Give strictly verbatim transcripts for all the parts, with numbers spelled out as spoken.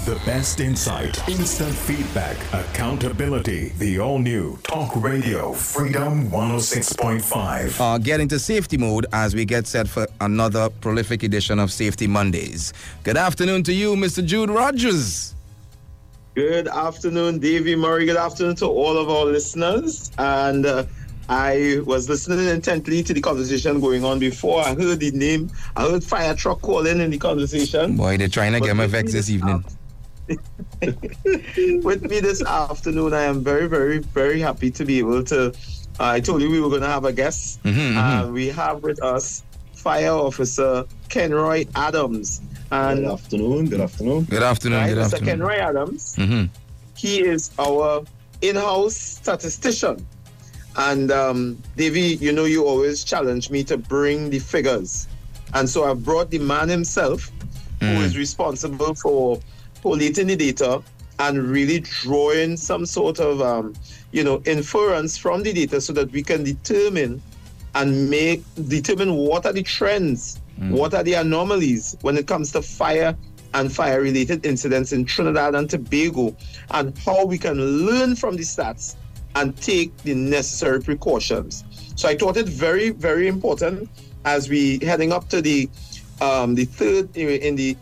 The best insight, instant feedback, accountability. The all-new Talk Radio Freedom one oh six point five. Uh, get into safety mode as we get set for another prolific edition of Safety Mondays. Good afternoon to you, Mister Jude Rogers. Good afternoon, Davey Murray. Good afternoon to all of our listeners. And uh, I was listening intently to the conversation going on before. I heard the name. I heard fire truck calling in the conversation. Boy, they're trying to but get my vex this evening. With me this afternoon, I am very, very, very happy to be able to. Uh, I told you we were going to have a guest. Mm-hmm, uh, mm-hmm. We have with us Fire Officer Kenroy Adams. And good afternoon. Good afternoon. Good afternoon. Right, Good Mister afternoon. Kenroy Adams. Mm-hmm. He is our in-house statistician. And um, Davey, you know, you always challenge me to bring the figures. And so I've brought the man himself, mm. who is responsible for collating the data and really drawing some sort of, um, you know, inference from the data so that we can determine and make, determine what are the trends, mm. what are the anomalies when it comes to fire and fire-related incidents in Trinidad and Tobago, and how we can learn from the stats and take the necessary precautions. So I thought it very, very important as we heading up to the um, the third in the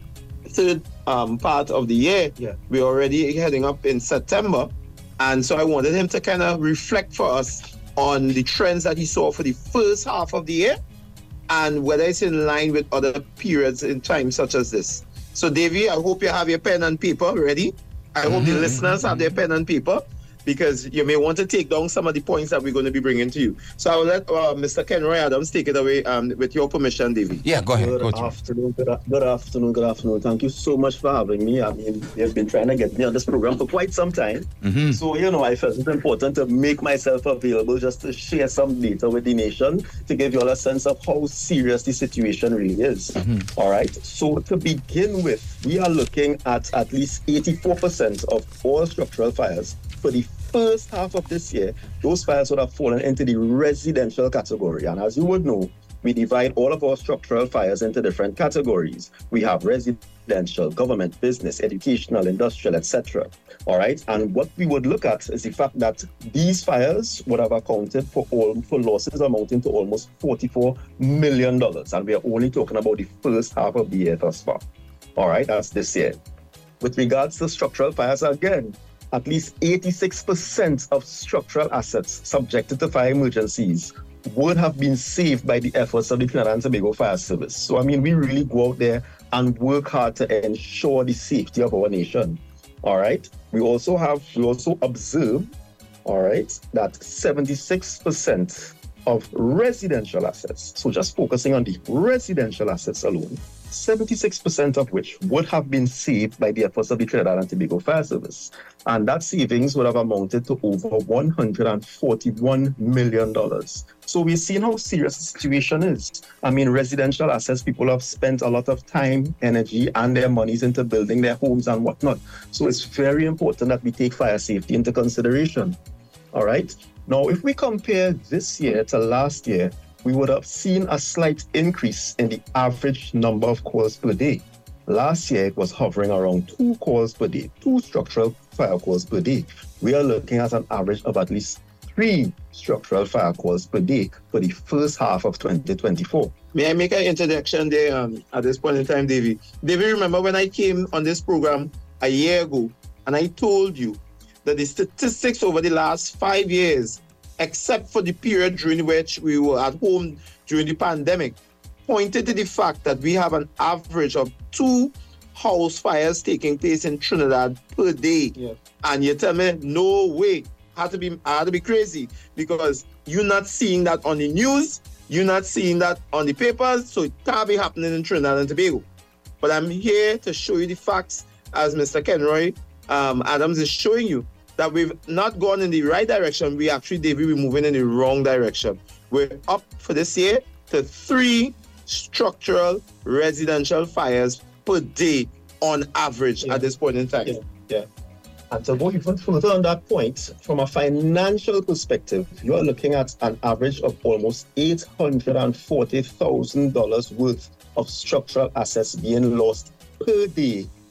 third um, part of the year. Yeah. We're already heading up in September, and so I wanted him to kind of reflect for us on the trends that he saw for the first half of the year, and whether it's in line with other periods in time such as this. So, Davey, I hope you have your pen and paper ready. I hope mm-hmm. the listeners have their pen and paper, because you may want to take down some of the points that we're going to be bringing to you. So I will let uh, Mister Kenroy Adams take it away um, with your permission, Davey. Yeah, go ahead. Good go afternoon, good, good afternoon, good afternoon. Thank you so much for having me. I mean, you've been trying to get me on this program for quite some time. Mm-hmm. So, you know, I felt it important to make myself available just to share some data with the nation to give you all a sense of how serious the situation really is. Mm-hmm. All right. So to begin with, we are looking at at least eighty-four percent of all structural fires for the first half of this year. Those fires would have fallen into the residential category. And as you would know, we divide all of our structural fires into different categories. We have residential, government, business, educational, industrial, et cetera. All right. And what we would look at is the fact that these fires would have accounted for all for losses amounting to almost forty-four million dollars. And we are only talking about the first half of the year thus far. All right. That's this year. With regards to structural fires, again, at least eighty-six percent of structural assets subjected to fire emergencies would have been saved by the efforts of the Trinidad and Tobago Fire Service. So, I mean, we really go out there and work hard to ensure the safety of our nation. All right. We also have, we also observe, all right, that seventy-six percent of residential assets, so just focusing on the residential assets alone, seventy-six percent of which would have been saved by the efforts of the Trinidad and Tobago Fire Service. And that savings would have amounted to over one hundred forty-one million dollars. So we've seen how serious the situation is. I mean, residential assets, people have spent a lot of time, energy, and their monies into building their homes and whatnot. So it's very important that we take fire safety into consideration. All right. Now, if we compare this year to last year, we would have seen a slight increase in the average number of calls per day. Last year, it was hovering around two calls per day, two structural fire calls per day. We are looking at an average of at least three structural fire calls per day for the first half of twenty twenty-four. May I make an introduction there um, at this point in time, Davey? Davey, remember when I came on this program a year ago and I told you that the statistics over the last five years, except for the period during which we were at home during the pandemic, pointed to the fact that we have an average of two house fires taking place in Trinidad per day. Yeah. And you tell me, no way. I had to be, I had to be crazy, because you're not seeing that on the news, you're not seeing that on the papers, so it can't be happening in Trinidad and Tobago. But I'm here to show you the facts, as Mister Kenroy um, Adams is showing you, that we've not gone in the right direction. We actually, David, we're moving in the wrong direction. We're up for this year to three structural residential fires per day on average yeah. at this point in time. Yeah, yeah. And to go even further on that point, from a financial perspective, you are looking at an average of almost eight hundred forty thousand dollars worth of structural assets being lost per day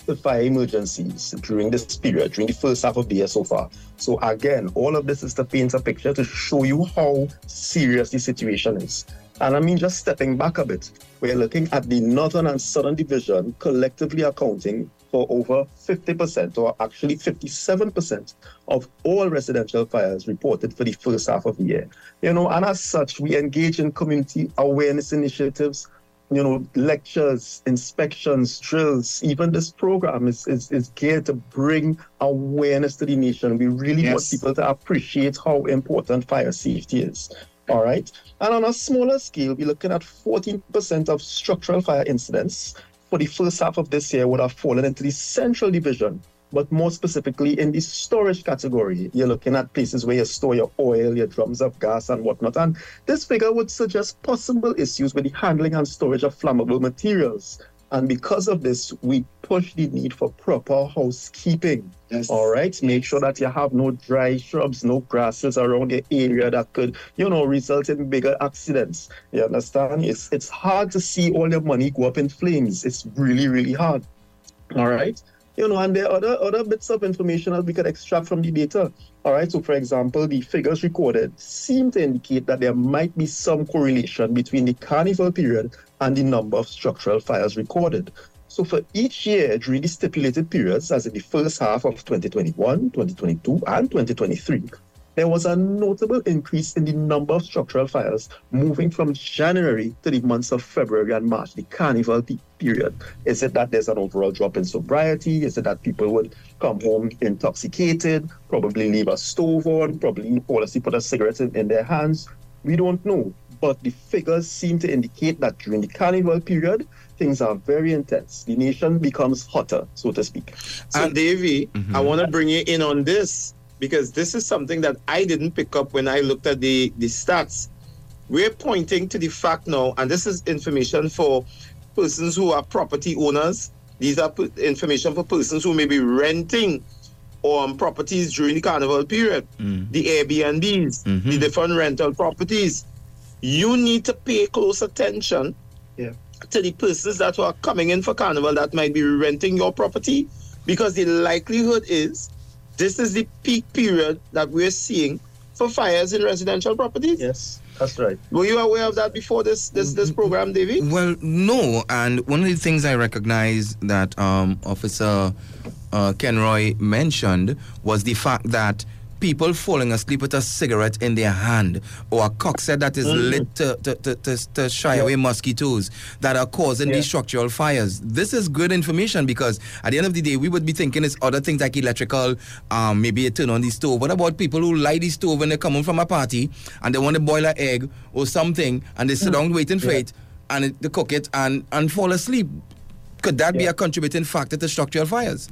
the fire emergencies during this period, during the first half of the year so far. So again, all of this is to paint a picture to show you how serious the situation is. And I mean, just stepping back a bit, we're looking at the Northern and Southern Division collectively accounting for over fifty percent, or actually fifty-seven percent of all residential fires reported for the first half of the year. You know, and as such, we engage in community awareness initiatives, you know, lectures, inspections, drills. Even this program is, is, is geared to bring awareness to the nation. We really yes. want people to appreciate how important fire safety is. All right. And on a smaller scale, we're looking at fourteen percent of structural fire incidents for the first half of this year would have fallen into the Central Division, but more specifically in the storage category. You're looking at places where you store your oil, your drums of gas and whatnot. And this figure would suggest possible issues with the handling and storage of flammable materials. And because of this, we push the need for proper housekeeping. Yes. All right. Make sure that you have no dry shrubs, no grasses around the area that could, you know, result in bigger accidents. You understand? It's it's hard to see all your money go up in flames. It's really, really hard. All right. You know, and there are other, other bits of information that we could extract from the data. All right. So, for example, the figures recorded seem to indicate that there might be some correlation between the carnival period and the number of structural fires recorded. So for each year during the stipulated periods, as in the first half of twenty twenty-one, twenty twenty-two, and twenty twenty-three, there was a notable increase in the number of structural fires moving from January to the months of February and March, the carnival period. Is it that there's an overall drop in sobriety? Is it that people would come home intoxicated, probably leave a stove on, probably honestly put a cigarette in, in their hands? We don't know. But the figures seem to indicate that during the carnival period, things are very intense. The nation becomes hotter, so to speak. So, and Davey, mm-hmm. I want to bring you in on this, because this is something that I didn't pick up when I looked at the, the stats. We're pointing to the fact now, and this is information for persons who are property owners. These are information for persons who may be renting on properties during the carnival period, mm. the Airbnbs, mm-hmm. the different rental properties. You need to pay close attention yeah. to the persons that are coming in for carnival that might be renting your property, because the likelihood is this is the peak period that we're seeing for fires in residential properties. Yes, that's right. Were you aware of that before this this, this program, Davey? Well, no. And one of the things I recognize that um, Officer uh, Kenroy mentioned was the fact that people falling asleep with a cigarette in their hand, or a cockset that is mm-hmm. lit to, to, to, to, to shy yeah. away mosquitoes that are causing yeah. these structural fires. This is good information, because at the end of the day, we would be thinking it's other things like electrical, um, maybe you turn on the stove. What about people who light the stove when they're coming from a party and they want to boil an egg or something, and they sit mm-hmm. down waiting for yeah. it, and it, they cook it and, and fall asleep? Could that yeah. be a contributing factor to structural fires?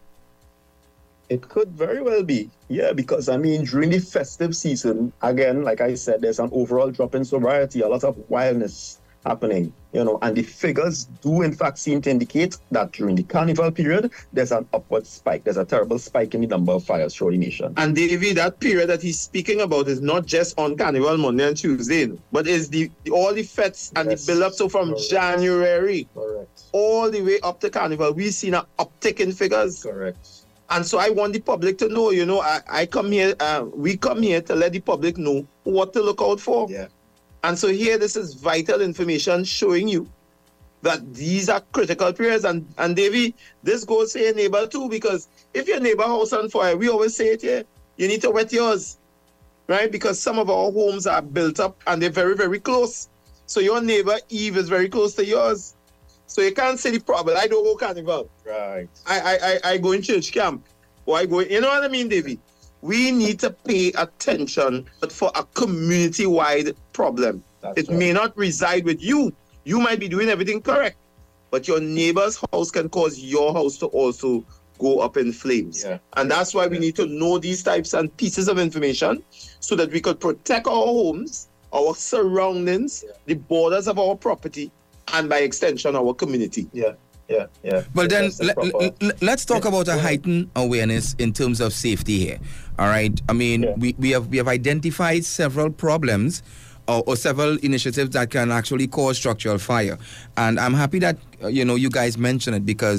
It could very well be, yeah, because, I mean, during the festive season, again, like I said, there's an overall drop in sobriety, a lot of wildness happening, you know, and the figures do, in fact, seem to indicate that during the carnival period, there's an upward spike. There's a terrible spike in the number of fires throughout the nation. And, Davey, that period that he's speaking about is not just on Carnival Monday and Tuesday, but is the all the fetes and yes. the build-up. So from Correct. January Correct. all the way up to Carnival, we've seen an uptick in figures. Correct. And so I want the public to know, you know, I, I come here, uh, we come here to let the public know what to look out for. Yeah. And so here, this is vital information showing you that these are critical periods. And, and Davey, this goes to your neighbor too, because if your neighbor house on fire, we always say it here, you need to wet yours, right? Because some of our homes are built up and they're very, very close. So your neighbor Eve is very close to yours. So you can't say the problem. I don't go carnival. Right. I I I, I go in church camp. Or I go in, you know what I mean, Davey? We need to pay attention for a community-wide problem. That's it right. may not reside with you. You might be doing everything correct, but your neighbor's house can cause your house to also go up in flames. Yeah. And that's why we need to know these types and pieces of information so that we could protect our homes, our surroundings, yeah. the borders of our property, and by extension, our community. Yeah, yeah, yeah. Well, then l- l- l- let's talk yeah. about a heightened awareness in terms of safety here. All right. I mean, yeah. we, we have we have identified several problems or, or several initiatives that can actually cause structural fire, and I'm happy that uh, you know you guys mentioned it, because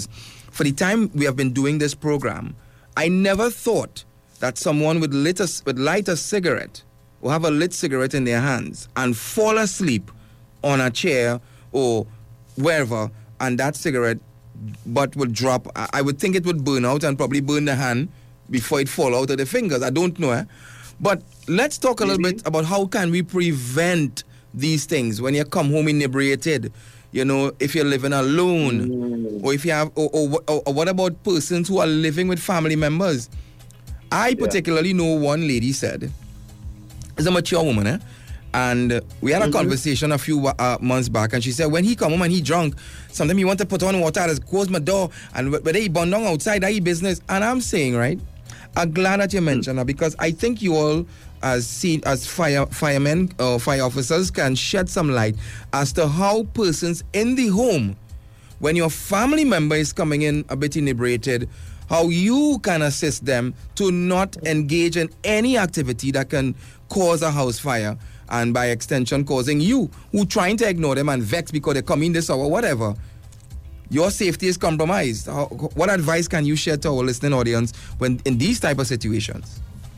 for the time we have been doing this program, I never thought that someone would, lit a, would light a cigarette or have a lit cigarette in their hands and fall asleep on a chair or wherever, and that cigarette butt would drop. I would think it would burn out and probably burn the hand before it fall out of the fingers. I don't know. Eh? But let's talk a little bit about how can we prevent these things when you come home inebriated. You know, if you're living alone, mm. or if you have, or, or, or, or what about persons who are living with family members? I particularly yeah. know one lady said, is a mature woman, eh? And we had a mm-hmm. conversation a few uh, months back, and she said when he come home and he drunk, sometimes he want to put on water, I just close my door, and whether he burn down outside, that he business. And I'm saying, right, I'm glad that you mentioned that, because I think you all, as seen as fire firemen or fire officers, can shed some light as to how persons in the home, when your family member is coming in a bit inebriated, how you can assist them to not engage in any activity that can cause a house fire, and by extension causing you, who trying to ignore them and vex because they come in this hour, whatever. Your safety is compromised. How, what advice can you share to our listening audience when in these type of situations?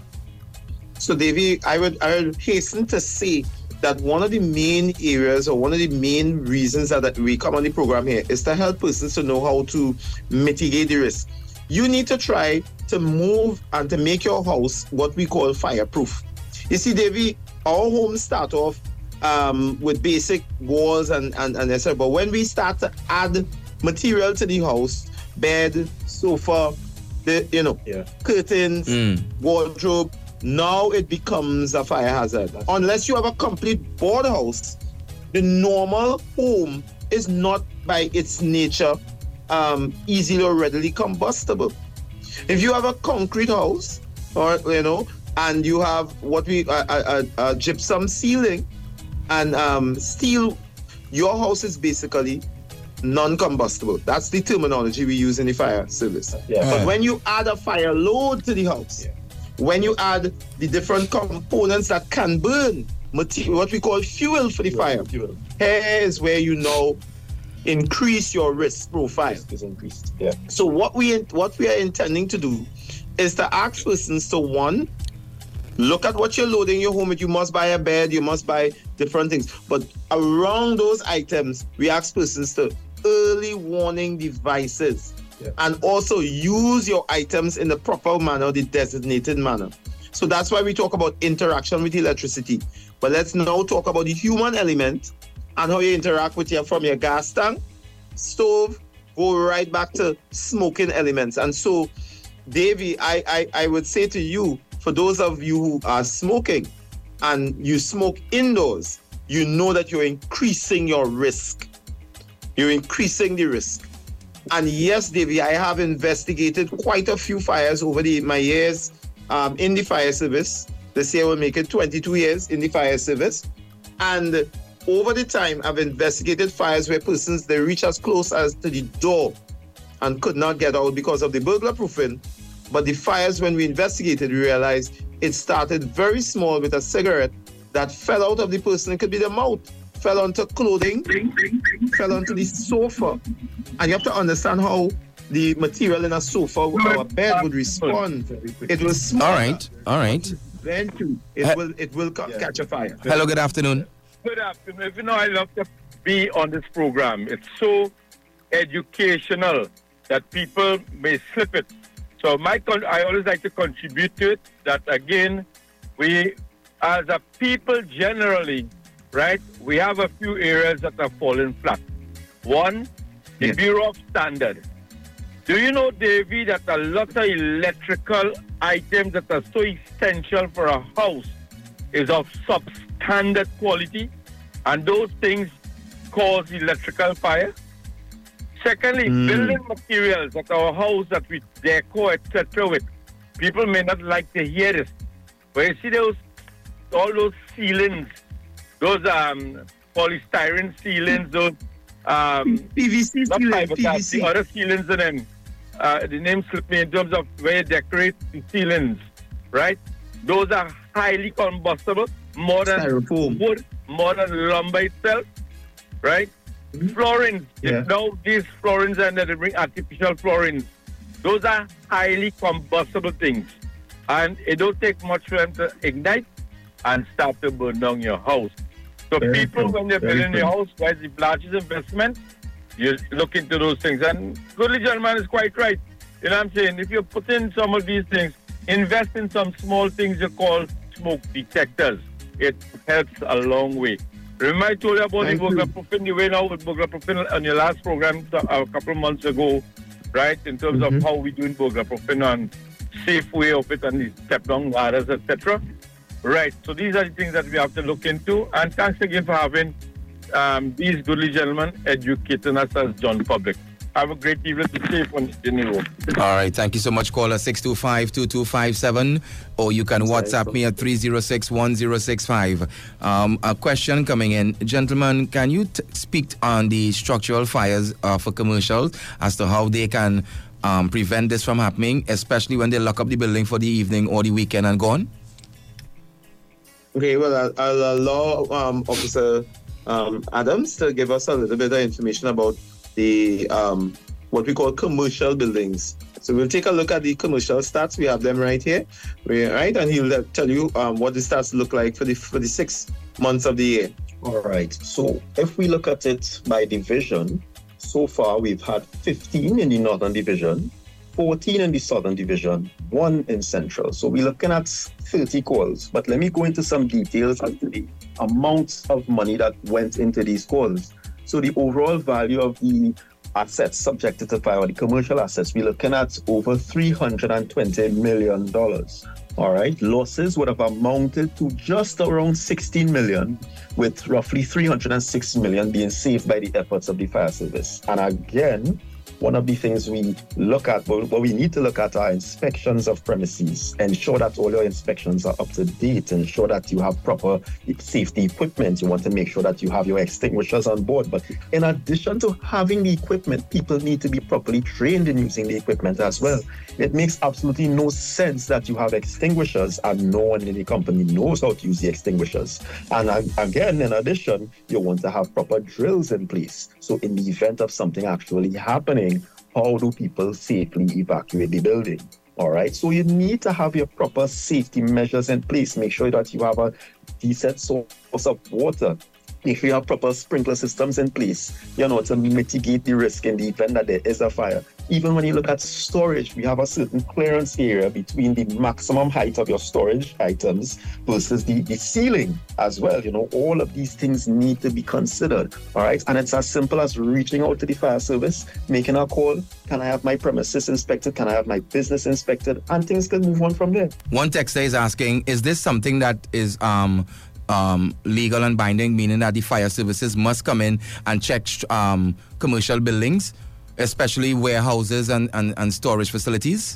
So, Davey, I would I would hasten to say that one of the main areas or one of the main reasons that, that we come on the program here is to help persons to know how to mitigate the risk. You need to try to move and to make your house what we call fireproof. You see, Davey, our homes start off um, with basic walls and, and, and et cetera. But when we start to add material to the house, bed, sofa, the you know, yeah. curtains, mm. wardrobe, now it becomes a fire hazard. That's Unless you have a complete board house, the normal home is not by its nature um, easily or readily combustible. If you have a concrete house, or you know, and you have what we a, a, a gypsum ceiling and um, steel, your house is basically non-combustible. That's the terminology we use in the fire service. Yeah. But when you add a fire load to the house, yeah. when you add the different components that can burn, material, what we call fuel for the fuel, fire, fuel. Here is where you now increase your risk profile. Risk is increased. Yeah. So what we what we are intending to do is to ask persons to, one, look at what you're loading your home with. You must buy a bed, you must buy different things. But around those items, we ask persons to early warning devices. Yeah. And also use your items in the proper manner, the designated manner. So that's why we talk about interaction with electricity. But let's now talk about the human element and how you interact with your, from your gas tank, stove, go right back to smoking elements. And so, Davey, I, I, I would say to you, for those of you who are smoking and you smoke indoors, you know that you're increasing your risk. You're increasing the risk. And yes, Davey, I have investigated quite a few fires over the, my years um, in the fire service. This year will make it twenty-two years in the fire service. And over the time, I've investigated fires where persons, they reach as close as to the door and could not get out because of the burglar proofing. But the fires, when we investigated, we realized it started very small with a cigarette that fell out of the person. It could be the mouth, fell onto clothing, fell onto the sofa. And you have to understand how the material in a sofa or a bed would respond. It was small. All right, all right. Then too, it he- will it will ca- yeah. catch a fire. Hello, good afternoon. Good afternoon. You know, I love to be on this program. It's so educational that people may slip it. So my con- I always like to contribute to it, that again, we as a people generally, right, we have a few areas that are falling flat. One, the yes. Bureau of Standard. Do you know, Davey, that a lot of electrical items that are so essential for a house is of substandard quality, and those things cause electrical fire? Secondly, mm. building materials that our house that we decor, et cetera with. People may not like to hear this, but you see those, all those ceilings, those um, polystyrene ceilings, those um, P V C not ceilings, fiberglass, P V C. the other ceilings in them. Uh, the name slipped me in terms of where you decorate the ceilings, right? Those are highly combustible, more than Styrofoam. wood, more than lumber itself, right? Florins. Yeah. Now these florins and they bring artificial florins. Those are highly combustible things. And it don't take much for them to ignite and start to burn down your house. So Very people, true. when they're Very building true. their house, guys, the largest investment, you look into those things. And Goodly gentleman is quite right. You know what I'm saying? If you put in some of these things, invest in some small things you call smoke detectors. It helps a long way. Remember I told you about Thank the you. Burglaprofin, the way now with Burglaprofin on your last program a couple of months ago, right? In terms Mm-hmm. of how we doing Burglaprofin and safe way of it and the step down ladders, et cetera. Right. So these are the things that we have to look into. And thanks again for having um, these goodly gentlemen educating us as John Public. Have a great evening. Be safe on the road. All right, thank you so much. Caller six two five, two two five seven, or you can WhatsApp me at three zero six, one zero six five. Um, a question coming in. Gentlemen, can you t- speak on the structural fires uh, for commercials as to how they can um, prevent this from happening, especially when they lock up the building for the evening or the weekend and gone? Okay, well, I'll, I'll allow um, Officer um, Adams to give us a little bit of information about the um, what we call commercial buildings. So we'll take a look at the commercial stats. We have them right here, we, right? And he'll tell you um, what the stats look like for the for the six months of the year. All right. So if we look at it by division, so far we've had fifteen in the Northern Division, fourteen in the Southern Division, one in Central. So we're looking at thirty calls. But let me go into some details as to the amounts of money that went into these calls. So the overall value of the assets subjected to fire, or the commercial assets, we're looking at over three hundred twenty million dollars. All right, losses would have amounted to just around sixteen million, with roughly three hundred six million being saved by the efforts of the fire service. And again, one of the things we look at, what we need to look at are inspections of premises. Ensure that all your inspections are up to date. Ensure that you have proper safety equipment. You want to make sure that you have your extinguishers on board. But in addition to having the equipment, people need to be properly trained in using the equipment as well. It makes absolutely no sense that you have extinguishers and no one in the company knows how to use the extinguishers. And again, in addition, you want to have proper drills in place. So in the event of something actually happening, how do people safely evacuate the building? All right, so you need to have your proper safety measures in place. Make sure that you have a decent source of water. Make sure you have proper sprinkler systems in place, you know, to mitigate the risk in the event that there is a fire. Even when you look at storage, we have a certain clearance area between the maximum height of your storage items versus the, the ceiling as well. You know, all of these things need to be considered, all right? And it's as simple as reaching out to the fire service, making a call. Can I have my premises inspected? Can I have my business inspected? And things can move on from there. One texter is asking, is this something that is um, um, legal and binding, meaning that the fire services must come in and check um, commercial buildings, especially warehouses and, and, and storage facilities?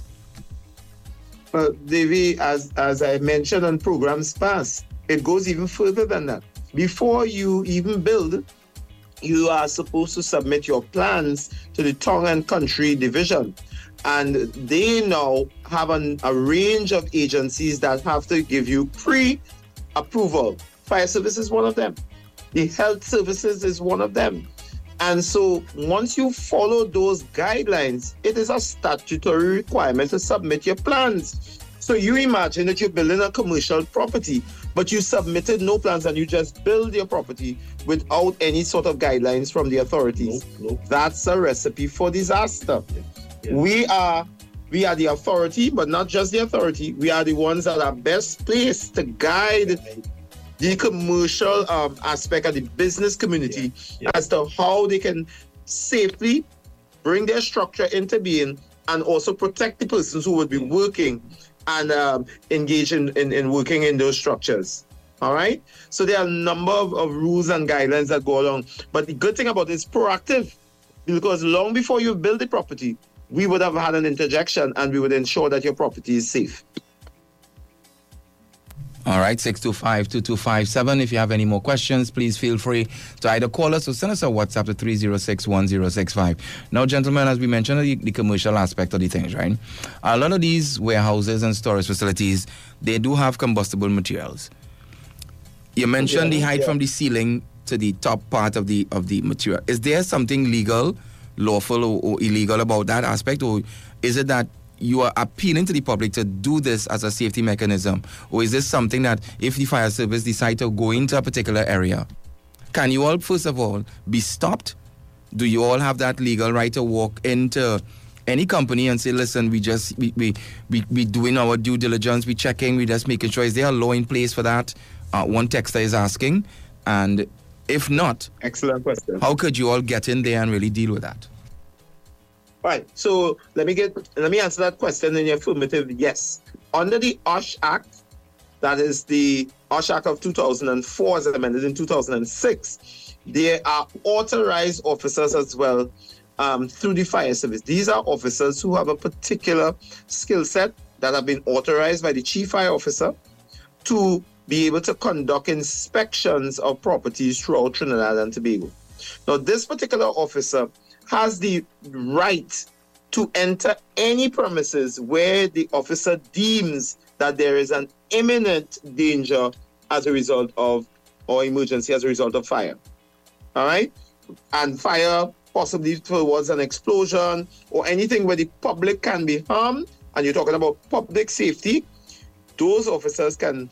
Well, Davey, as, as I mentioned on programs past, it goes even further than that. Before you even build, you are supposed to submit your plans to the Town and Country Division. And they now have an, a range of agencies that have to give you pre-approval. Fire Service is one of them. The Health Services is one of them. And so once you follow those guidelines, it is a statutory requirement to submit your plans. So you imagine that you're building a commercial property, but you submitted no plans and you just build your property without any sort of guidelines from the authorities. Nope, nope. That's a recipe for disaster. Yeah. We are we are the authority, but not just the authority. We are the ones that are best placed to guide the commercial um, aspect of the business community yeah. Yeah. as to how they can safely bring their structure into being and also protect the persons who would be working and um, engage in, in, in working in those structures. All right? So there are a number of, of rules and guidelines that go along. But the good thing about it is proactive, because long before you build the property, we would have had an interjection and we would ensure that your property is safe. All right, six two five, two two five seven. If you have any more questions, please feel free to either call us or send us a WhatsApp to three zero six, one zero six five. Now, gentlemen, as we mentioned, the, the commercial aspect of the things, right? A lot of these warehouses and storage facilities, they do have combustible materials. You mentioned Yeah, the height yeah. from the ceiling to the top part of the of the material. Is there something legal, lawful, or, or illegal about that aspect, or is it that you are appealing to the public to do this as a safety mechanism, or is this something that if the fire service decide to go into a particular area, can you all first of all be stopped? Do you all have that legal right to walk into any company and say, listen, we just we we we, we doing our due diligence, we checking, we just making sure is there a law in place for that? Uh, one texter is asking, and if not, excellent question. How could you all get in there and really deal with that? Right. So let me get let me answer that question in the affirmative. Yes, under the O S H Act, that is the O S H Act of two thousand four, as amended in two thousand six. There are authorized officers as well um, through the fire service. These are officers who have a particular skill set that have been authorized by the chief fire officer to be able to conduct inspections of properties throughout Trinidad and Tobago. Now, this particular officer has the right to enter any premises where the officer deems that there is an imminent danger as a result of, or emergency as a result of fire. All right? And fire possibly towards an explosion or anything where the public can be harmed, and you're talking about public safety, those officers can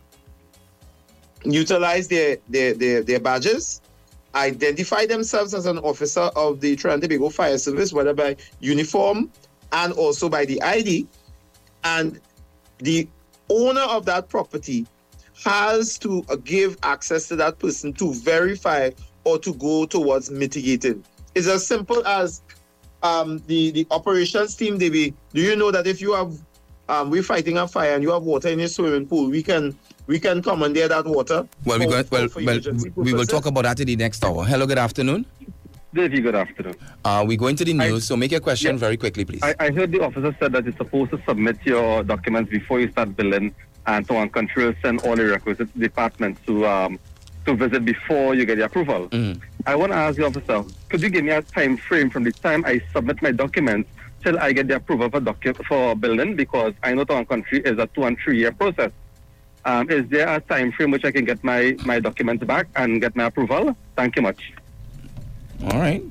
utilize their, their, their, their badges, identify themselves as an officer of the Trinidad and Tobago Fire Service, whether by uniform and also by the I D, and the owner of that property has to uh, give access to that person to verify or to go towards mitigating. It's as simple as um, the, the operations team, Davey. Do you know that if you have, um, we're fighting a fire and you have water in your swimming pool, we can we can commandeer that water? Well, we got, well, well we will talk about that in the next hour. Hello, good afternoon. Davey, good afternoon. Uh, we're going to the news, I, so make your question yeah, very quickly, please. I, I heard the officer said that you're supposed to submit your documents before you start billing, and so on. Country will send all the requisite departments to um, to visit before you get the approval. Mm. I want to ask the officer, could you give me a time frame from the time I submit my documents till I get the approval for docu- for billing? Because I know Town Country is a two and three year process. Um, is there a time frame which I can get my, my documents back and get my approval? Thank you much. All right.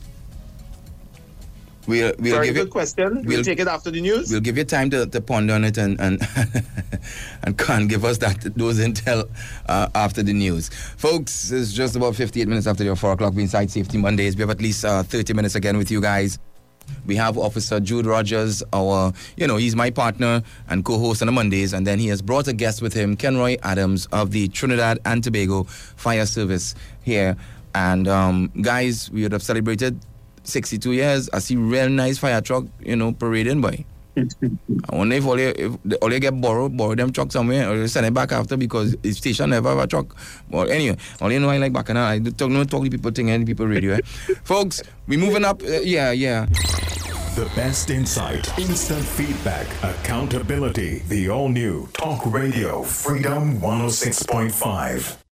We'll, we'll Very give good you, question. We'll, we'll take it after the news. We'll give you time to, to ponder on it and and, and can't give us that those intel uh, after the news. Folks, it's just about fifty-eight minutes after your four o'clock Inside Safety Mondays. We have at least uh, thirty minutes again with you guys. We have Officer Jude Rogers, our, you know, he's my partner and co-host on the Mondays, and then he has brought a guest with him, Kenroy Adams of the Trinidad and Tobago Fire Service here. And um, guys, we would have celebrated sixty-two years. I see real nice fire truck, you know, parading by. I wonder if all you, if all you get borrowed, borrow them truck somewhere, or you send it back after because the station never have a truck. But anyway, all you know I like back and I don't know talk to people thing and people radio. Eh? Folks, we moving up. Uh, yeah, yeah. The best insight, instant feedback, accountability. The all new Talk Radio Freedom one oh six point five.